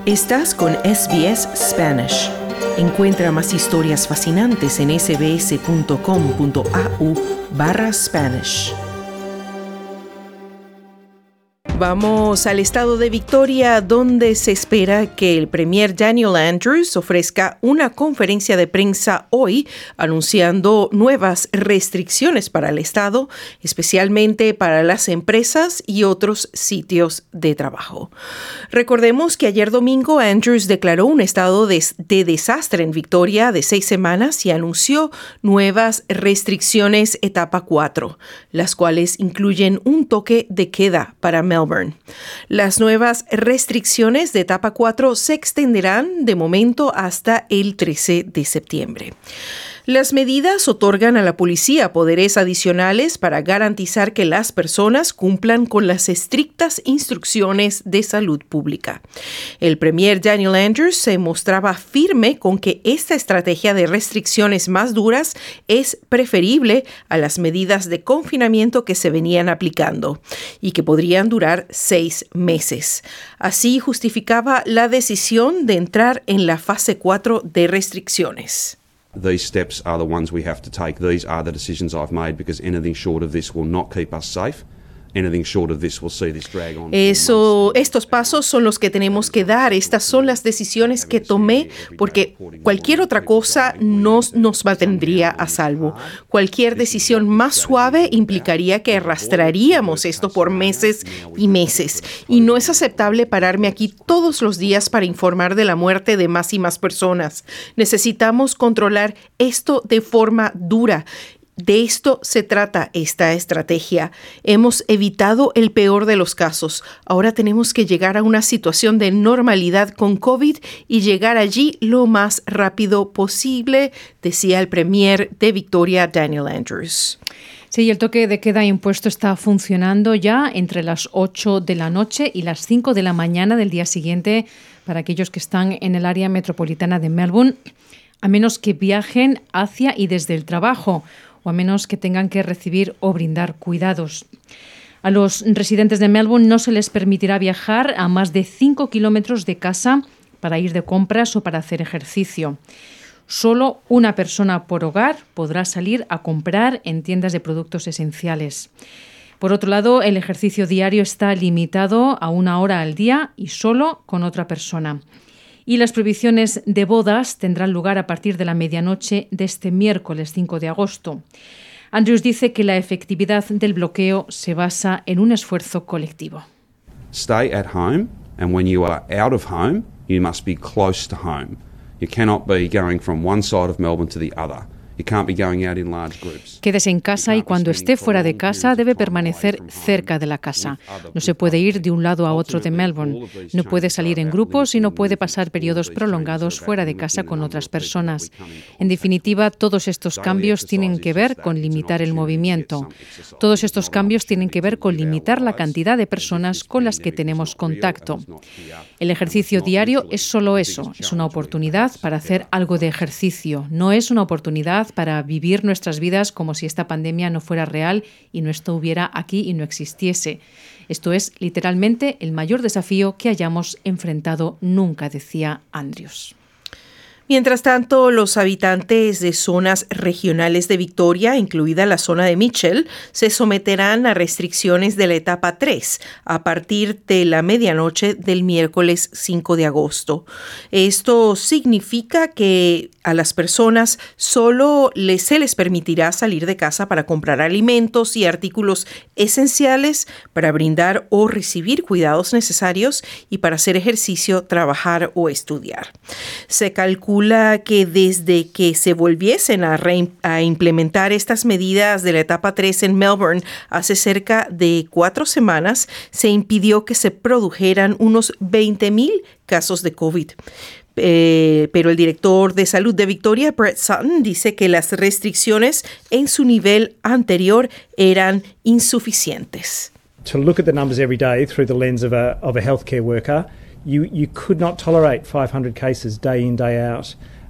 Estás con SBS Spanish. Encuentra más historias fascinantes en sbs.com.au/Spanish. Vamos al estado de Victoria, donde se espera que el Premier Daniel Andrews ofrezca una conferencia de prensa hoy anunciando nuevas restricciones para el estado, especialmente para las empresas y otros sitios de trabajo. Recordemos que ayer domingo Andrews declaró un estado de desastre en Victoria de 6 semanas y anunció nuevas restricciones etapa 4, las cuales incluyen un toque de queda para Melbourne. Las nuevas restricciones de etapa 4 se extenderán de momento hasta el 13 de septiembre. Las medidas otorgan a la policía poderes adicionales para garantizar que las personas cumplan con las estrictas instrucciones de salud pública. El Premier Daniel Andrews se mostraba firme con que esta estrategia de restricciones más duras es preferible a las medidas de confinamiento que se venían aplicando y que podrían durar 6 meses. Así justificaba la decisión de entrar en la fase 4 de restricciones. These steps are the ones we have to take. These are the decisions I've made because anything short of this will not keep us safe. Anything short of this will see this drag on. Estos pasos son los que tenemos que dar. Estas son las decisiones que tomé porque cualquier otra cosa nos mantendría a salvo. Cualquier decisión más suave implicaría que arrastraríamos esto por meses y meses. Y no es aceptable pararme aquí todos los días para informar de la muerte de más y más personas. Necesitamos controlar esto de forma dura. De esto se trata esta estrategia. Hemos evitado el peor de los casos. Ahora tenemos que llegar a una situación de normalidad con COVID y llegar allí lo más rápido posible, decía el Premier de Victoria, Daniel Andrews. Sí, el toque de queda impuesto está funcionando ya entre las 8 de la noche y las 5 de la mañana del día siguiente para aquellos que están en el área metropolitana de Melbourne, a menos que viajen hacia y desde el trabajo, o a menos que tengan que recibir o brindar cuidados. A los residentes de Melbourne no se les permitirá viajar a más de 5 kilómetros de casa para ir de compras o para hacer ejercicio. Solo una persona por hogar podrá salir a comprar en tiendas de productos esenciales. Por otro lado, el ejercicio diario está limitado a 1 hora al día y solo con otra persona. Y las prohibiciones de bodas tendrán lugar a partir de la medianoche de este miércoles 5 de agosto. Andrews dice que la efectividad del bloqueo se basa en un esfuerzo colectivo. Stay at home, and when you are out of home, you must be close to home. You cannot be going from one side of Melbourne to the other. You can't be going out in large groups. Quédese en casa y cuando esté fuera de casa debe permanecer cerca de la casa. No se puede ir de un lado a otro de Melbourne. No puede salir en grupos y no puede pasar periodos prolongados fuera de casa con otras personas. En definitiva, todos estos cambios tienen que ver con limitar el movimiento. Todos estos cambios tienen que ver con limitar la cantidad de personas con las que tenemos contacto. El ejercicio diario es solo eso, es una oportunidad para hacer algo de ejercicio. No es una oportunidad para vivir nuestras vidas como si esta pandemia no fuera real y no estuviera aquí y no existiese. Esto es literalmente el mayor desafío que hayamos enfrentado nunca, decía Andrews. Mientras tanto, los habitantes de zonas regionales de Victoria, incluida la zona de Mitchell, se someterán a restricciones de la etapa 3 a partir de la medianoche del miércoles 5 de agosto. Esto significa que a las personas solo se les permitirá salir de casa para comprar alimentos y artículos esenciales, para brindar o recibir cuidados necesarios y para hacer ejercicio, trabajar o estudiar. Se calcula que desde que se volviesen a implementar estas medidas de la etapa 3 en Melbourne hace cerca de 4 semanas, se impidió que se produjeran unos 20,000 casos de COVID. Pero el director de salud de Victoria, Brett Sutton, dice que las restricciones en su nivel anterior eran insuficientes. To look at the numbers every day through the lens of a healthcare worker, you could not tolerate 500 cases day in, day out.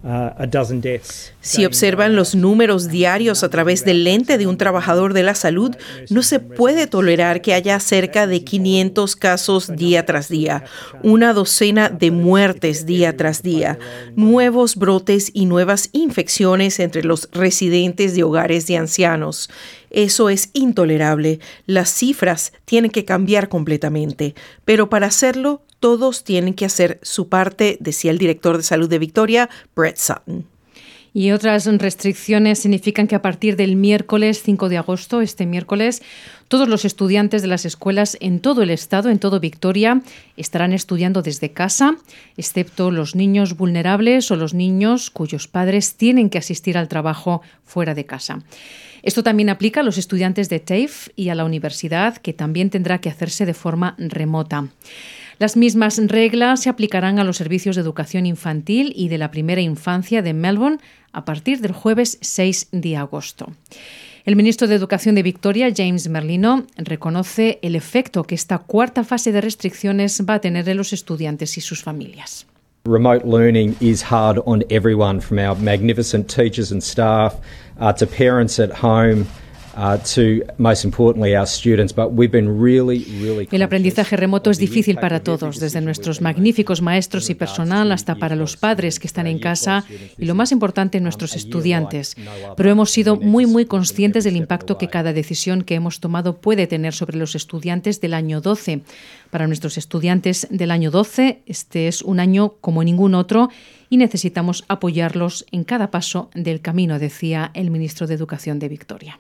a dozen deaths. Si observan los números diarios a través del lente de un trabajador de la salud, no se puede tolerar que haya cerca de 500 casos día tras día, una docena de muertes día tras día, nuevos brotes y nuevas infecciones entre los residentes de hogares de ancianos. Eso es intolerable. Las cifras tienen que cambiar completamente, pero para hacerlo, todos tienen que hacer su parte, decía el director de salud de Victoria, Brett Sutton. Y otras restricciones significan que a partir del miércoles 5 de agosto, este miércoles, todos los estudiantes de las escuelas en todo el estado, en todo Victoria, estarán estudiando desde casa, excepto los niños vulnerables o los niños cuyos padres tienen que asistir al trabajo fuera de casa. Esto también aplica a los estudiantes de TAFE y a la universidad, que también tendrá que hacerse de forma remota. Las mismas reglas se aplicarán a los servicios de educación infantil y de la primera infancia de Melbourne a partir del jueves 6 de agosto. El ministro de Educación de Victoria, James Merlino, reconoce el efecto que esta cuarta fase de restricciones va a tener en los estudiantes y sus familias. Remote learning is hard on everyone, from our magnificent teachers and staff to parents at home. To, most importantly, our students, but we've been really El aprendizaje remoto es difícil para todos, desde nuestros magníficos maestros y personal hasta para los padres que están en casa y, lo más importante, nuestros estudiantes. Pero hemos sido muy conscientes del impacto que cada decisión que hemos tomado puede tener sobre los estudiantes del año 12. Para nuestros estudiantes del año 12, este es un año como ningún otro y necesitamos apoyarlos en cada paso del camino, decía el ministro de Educación de Victoria.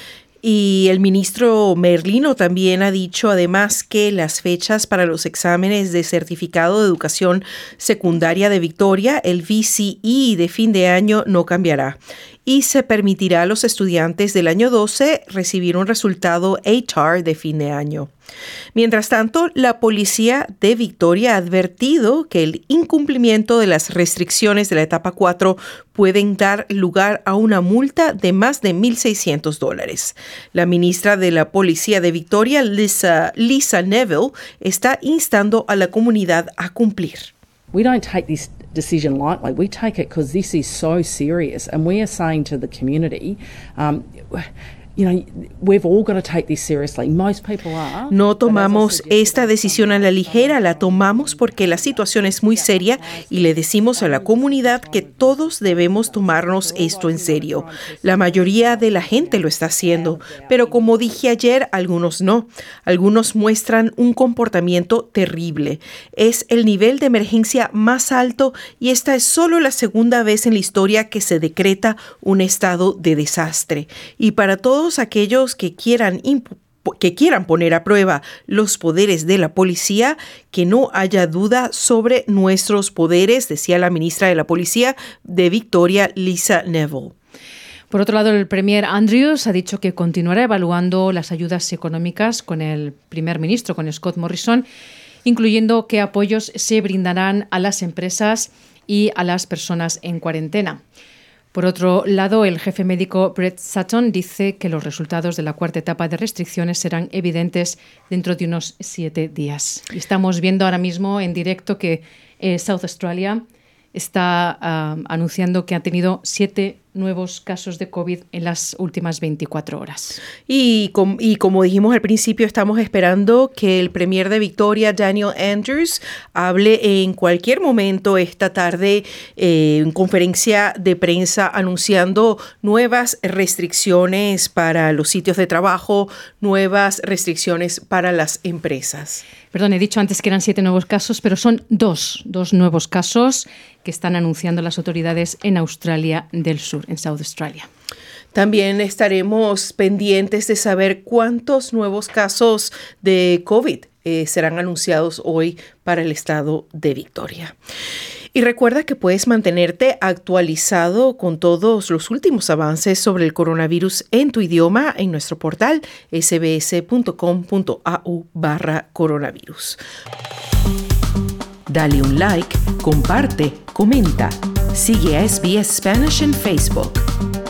Y el ministro Merlino también ha dicho además que las fechas para los exámenes de certificado de educación secundaria de Victoria, el VCE de fin de año, no cambiará. Y se permitirá a los estudiantes del año 12 recibir un resultado ATAR de fin de año. Mientras tanto, la policía de Victoria ha advertido que el incumplimiento de las restricciones de la etapa 4 pueden dar lugar a una multa de más de $1,600. La ministra de la Policía de Victoria, Lisa Neville, está instando a la comunidad a cumplir. We don't take this decision lightly. We take it because this is so serious, and we are saying to the community, we've all got to take this seriously. Most people are. No tomamos esta decisión a la ligera, la tomamos porque la situación es muy seria y le decimos a la comunidad que todos debemos tomarnos esto en serio. La mayoría de la gente lo está haciendo, pero como dije ayer, algunos no. Algunos muestran un comportamiento terrible. Es el nivel de emergencia más alto y esta es solo la segunda vez en la historia que se decreta un estado de desastre. Y para todos aquellos que quieran poner a prueba los poderes de la policía, que no haya duda sobre nuestros poderes, decía la ministra de la Policía de Victoria, Lisa Neville. Por otro lado, el premier Andrews ha dicho que continuará evaluando las ayudas económicas con el primer ministro, con Scott Morrison, incluyendo qué apoyos se brindarán a las empresas y a las personas en cuarentena. Por otro lado, el jefe médico Brett Sutton dice que los resultados de la cuarta etapa de restricciones serán evidentes dentro de unos 7 días. Y estamos viendo ahora mismo en directo que South Australia está anunciando que ha tenido 7 nuevos casos de COVID en las últimas 24 horas. Y como dijimos al principio, estamos esperando que el premier de Victoria, Daniel Andrews, hable en cualquier momento esta tarde en conferencia de prensa anunciando nuevas restricciones para los sitios de trabajo, nuevas restricciones para las empresas. Perdón, he dicho antes que eran 7 nuevos casos, pero son dos nuevos casos que están anunciando las autoridades en Australia del Sur, en South Australia. También estaremos pendientes de saber cuántos nuevos casos de COVID serán anunciados hoy para el estado de Victoria. Y recuerda que puedes mantenerte actualizado con todos los últimos avances sobre el coronavirus en tu idioma en nuestro portal sbs.com.au/coronavirus. Dale un like, comparte, comenta. Sigue a SBS Spanish en Facebook.